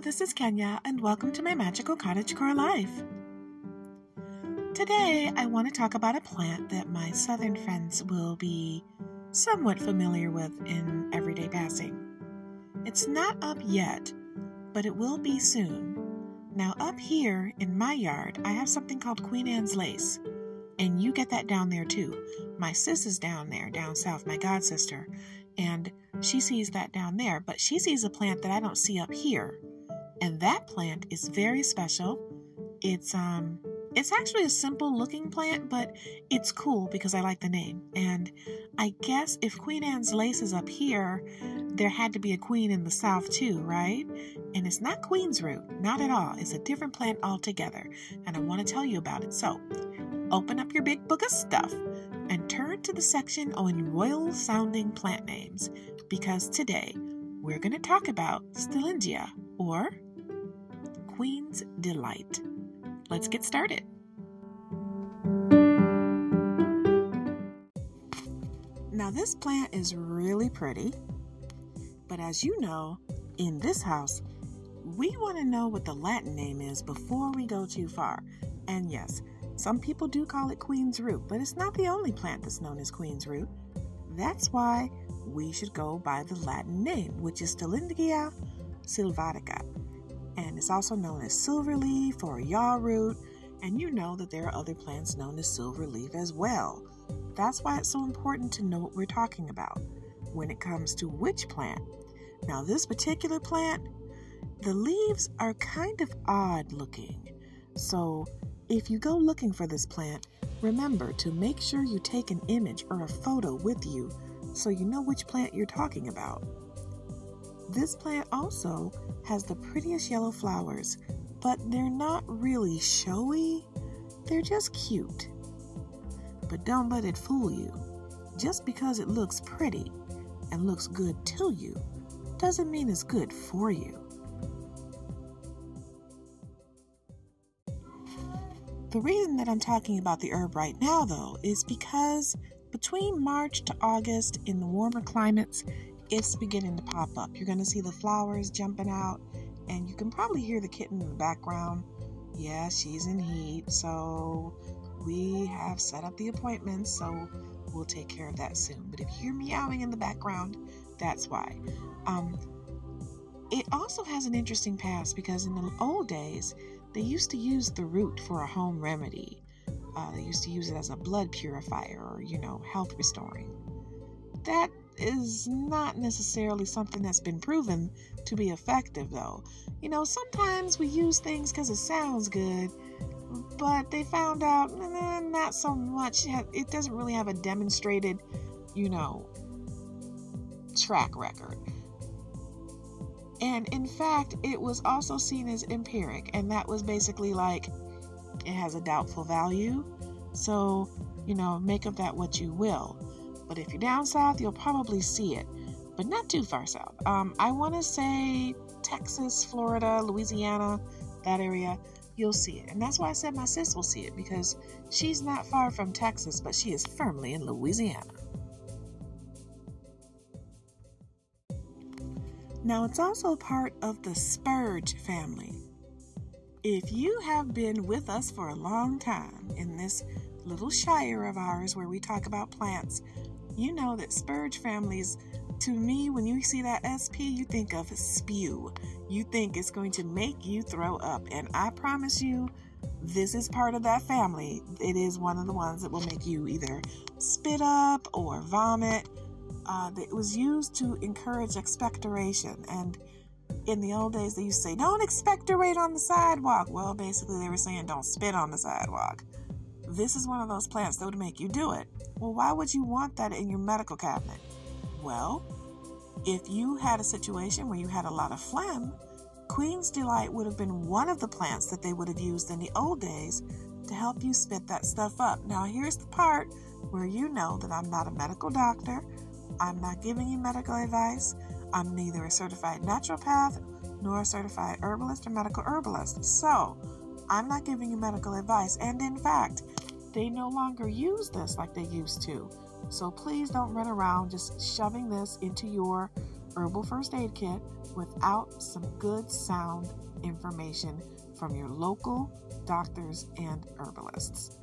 this is Kenya, and welcome to my magical cottagecore life. Today, I want to talk about a plant that my southern friends will be somewhat familiar with in everyday passing. It's not up yet, but it will be soon. Now, up here in my yard, I have something called Queen Anne's lace, and you get that down there too. My sis is down there, down south, my god sister, and she sees that down there, but she sees a plant that I don't see up here. And that plant is very special. It's actually a simple looking plant, but it's cool because I like the name. And I guess if Queen Anne's lace is up here, there had to be a queen in the south too, right? And it's not queen's root, not at all. It's a different plant altogether, and I want to tell you about it. So open up your big book of stuff and turn to the section on royal sounding plant names, because today we're going to talk about Stillingia, or Queen's Delight. Let's get started. Now, this plant is really pretty, but as you know, in this house, we want to know what the Latin name is before we go too far. And yes, some people do call it Queen's Root, but it's not the only plant that's known as Queen's Root. That's why we should go by the Latin name, which is Stillingia sylvatica. And it's also known as silverleaf or yaw root, and you know that there are other plants known as silverleaf as well. That's why it's so important to know what we're talking about when it comes to which plant. Now, this particular plant, the leaves are kind of odd looking. So if you go looking for this plant, remember to make sure you take an image or a photo with you so you know which plant you're talking about. This plant also has the prettiest yellow flowers, but they're not really showy. They're just cute. But don't let it fool you. Just because it looks pretty and looks good to you doesn't mean it's good for you. The reason that I'm talking about the herb right now, though, is because between March to August in the warmer climates, it's beginning to pop up. You're going to see the flowers jumping out, and you can probably hear the kitten in the background. Yeah, she's in heat, so we have set up the appointments, so we'll take care of that soon. But if you hear meowing in the background, that's why. It also has an interesting past because in the old days, they used to use the root for a home remedy. They used to use it as a blood purifier or, health restoring. That is not necessarily something that's been proven to be effective, though. Sometimes we use things because it sounds good, but they found out not so much. It doesn't really have a demonstrated, track record. And in fact, it was also seen as empiric, and that was basically like it has a doubtful value. So, make of that what you will. But if you're down south, you'll probably see it, but not too far south. I want to say Texas, Florida, Louisiana, that area, you'll see it. And that's why I said my sis will see it, because she's not far from Texas, but she is firmly in Louisiana. Now, it's also part of the spurge family. If you have been with us for a long time in this little shire of ours where we talk about plants, you know that spurge families, to me, when you see that SP, you think of spew. You think it's going to make you throw up. And I promise you, this is part of that family. It is one of the ones that will make you either spit up or vomit. It was used to encourage expectoration. And in the old days, they used to say, don't expectorate on the sidewalk. Well, basically, they were saying, don't spit on the sidewalk. This is one of those plants that would make you do it. Well, why would you want that in your medical cabinet? Well, if you had a situation where you had a lot of phlegm, Queen's Delight would have been one of the plants that they would have used in the old days to help you spit that stuff up. Now, here's the part where you know that I'm not a medical doctor. I'm not giving you medical advice. I'm neither a certified naturopath nor a certified herbalist or medical herbalist. So, I'm not giving you medical advice. And in fact, they no longer use this like they used to. So please don't run around just shoving this into your herbal first aid kit without some good sound information from your local doctors and herbalists.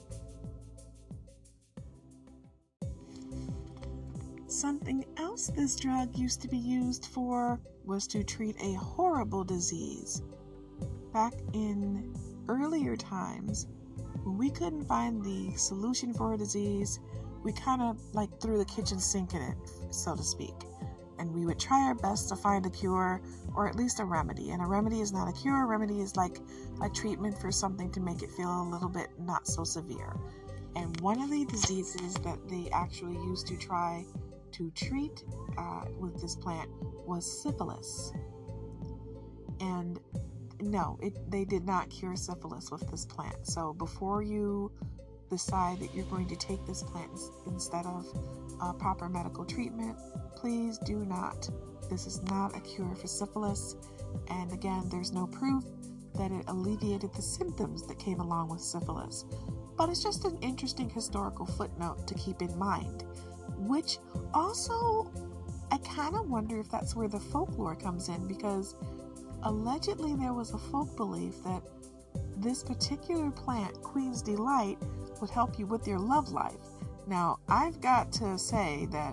Something else this drug used to be used for was to treat a horrible disease. Back in earlier times, when we couldn't find the solution for a disease, we kind of like threw the kitchen sink in it, so to speak. And we would try our best to find a cure or at least a remedy. And a remedy is not a cure. A remedy is like a treatment for something to make it feel a little bit not so severe. And one of the diseases that they actually used to try to treat with this plant was syphilis. And no, they did not cure syphilis with this plant. So before you decide that you're going to take this plant instead of proper medical treatment, please do not. This is not a cure for syphilis. And again, there's no proof that it alleviated the symptoms that came along with syphilis. But it's just an interesting historical footnote to keep in mind, which also, I kind of wonder if that's where the folklore comes in, because allegedly there was a folk belief that this particular plant, Queen's Delight, would help you with your love life. Now, I've got to say that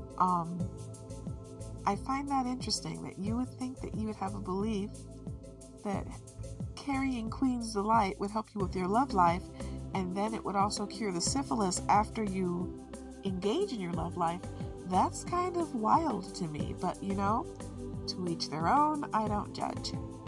I find that interesting, that you would think that you would have a belief that carrying Queen's Delight would help you with your love life, and then it would also cure the syphilis after you engage in your love life. That's kind of wild to me, but to each their own. I don't judge.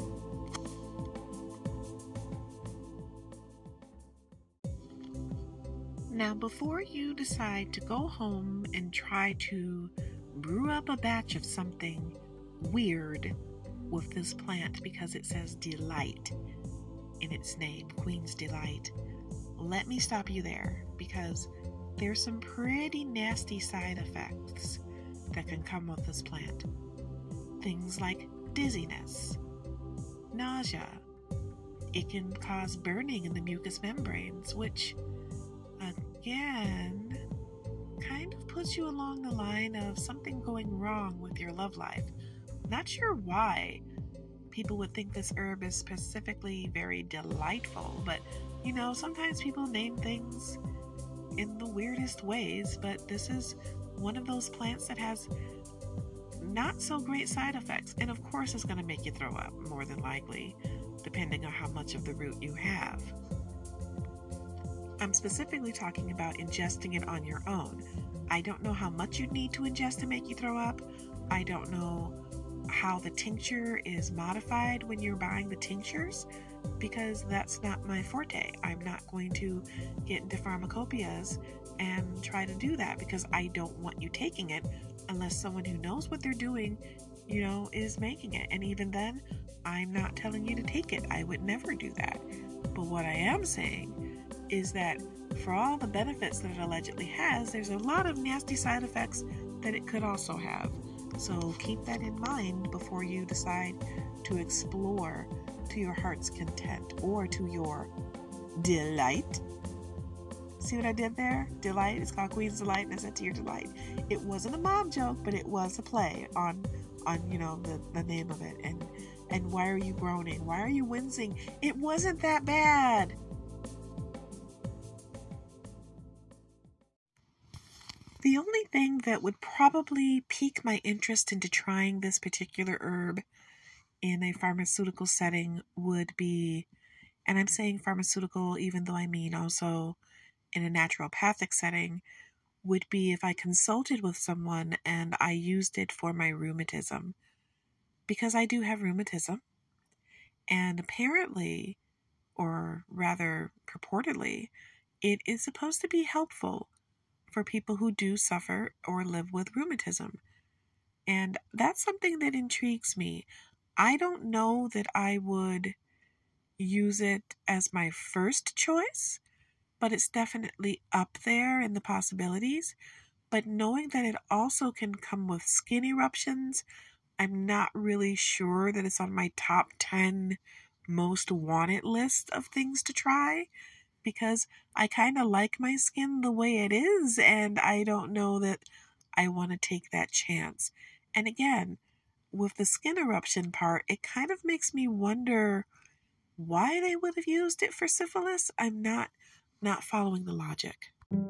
Now, before you decide to go home and try to brew up a batch of something weird with this plant because it says delight in its name, Queen's Delight, let me stop you there, because there's some pretty nasty side effects that can come with this plant. Things like dizziness, nausea. It can cause burning in the mucous membranes, which again kind of puts you along the line of something going wrong with your love life. Not sure why people would think this herb is specifically very delightful, but sometimes people name things in the weirdest ways, but this is one of those plants that has not so great side effects, and of course it's going to make you throw up, more than likely, depending on how much of the root you have. I'm specifically talking about ingesting it on your own. I don't know how much you'd need to ingest to make you throw up. I don't know how the tincture is modified when you're buying the tinctures, because that's not my forte. I'm not going to get into pharmacopoeias and try to do that, because I don't want you taking it unless someone who knows what they're doing, is making it. And even then, I'm not telling you to take it. I would never do that. But what I am saying is that for all the benefits that it allegedly has, there's a lot of nasty side effects that it could also have. So keep that in mind before you decide to explore to your heart's content or to your delight. See what I did there? Delight. It's called Queen's Delight, and I said to your delight. It wasn't a mom joke, but it was a play on the name of it. And why are you groaning? Why are you wincing? It wasn't that bad. The only thing that would probably pique my interest into trying this particular herb in a pharmaceutical setting would be, and I'm saying pharmaceutical even though I mean also in a naturopathic setting, would be if I consulted with someone and I used it for my rheumatism. Because I do have rheumatism, and apparently, or rather purportedly, it is supposed to be helpful for people who do suffer or live with rheumatism. And that's something that intrigues me. I don't know that I would use it as my first choice, but it's definitely up there in the possibilities. But knowing that it also can come with skin eruptions, I'm not really sure that it's on my top 10 most wanted list of things to try, because I kind of like my skin the way it is, and I don't know that I want to take that chance. And again, with the skin eruption part, it kind of makes me wonder why they would have used it for syphilis. I'm not following the logic.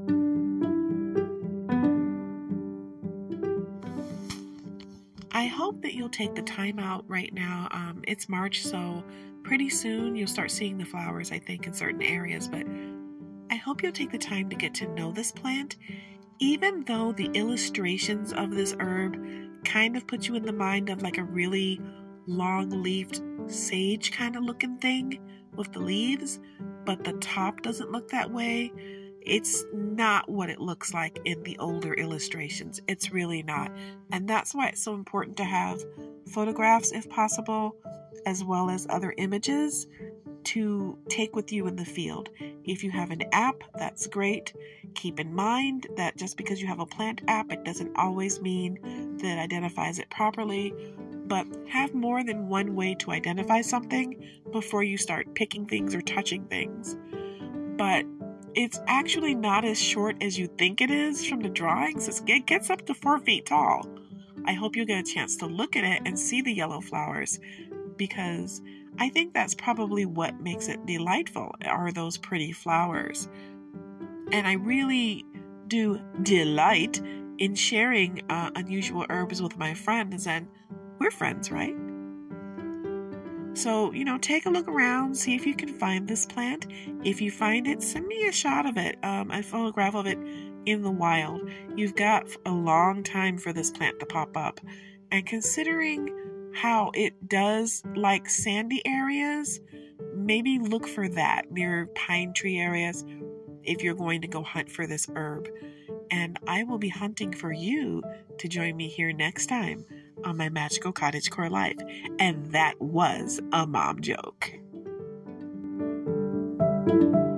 I hope that you'll take the time out right now. It's March, so pretty soon you'll start seeing the flowers, I think, in certain areas. But I hope you'll take the time to get to know this plant, even though the illustrations of this herb kind of put you in the mind of like a really long-leafed sage kind of looking thing with the leaves, but the top doesn't look that way. It's not what it looks like in the older illustrations. It's really not. And that's why it's so important to have photographs, if possible, as well as other images to take with you in the field. If you have an app, that's great. Keep in mind that just because you have a plant app, it doesn't always mean that it identifies it properly. But have more than one way to identify something before you start picking things or touching things. But it's actually not as short as you think it is from the drawings. It gets up to 4 feet tall. I hope you get a chance to look at it and see the yellow flowers, because I think that's probably what makes it delightful, are those pretty flowers. And I really do delight in sharing unusual herbs with my friends, and we're friends, right? So, take a look around, see if you can find this plant. If you find it, send me a shot of it, a photograph of it in the wild. You've got a long time for this plant to pop up. And considering how it does like sandy areas, maybe look for that near pine tree areas if you're going to go hunt for this herb. And I will be hunting for you to join me here next time on my Magical Cottagecore Life. And that was a mom joke.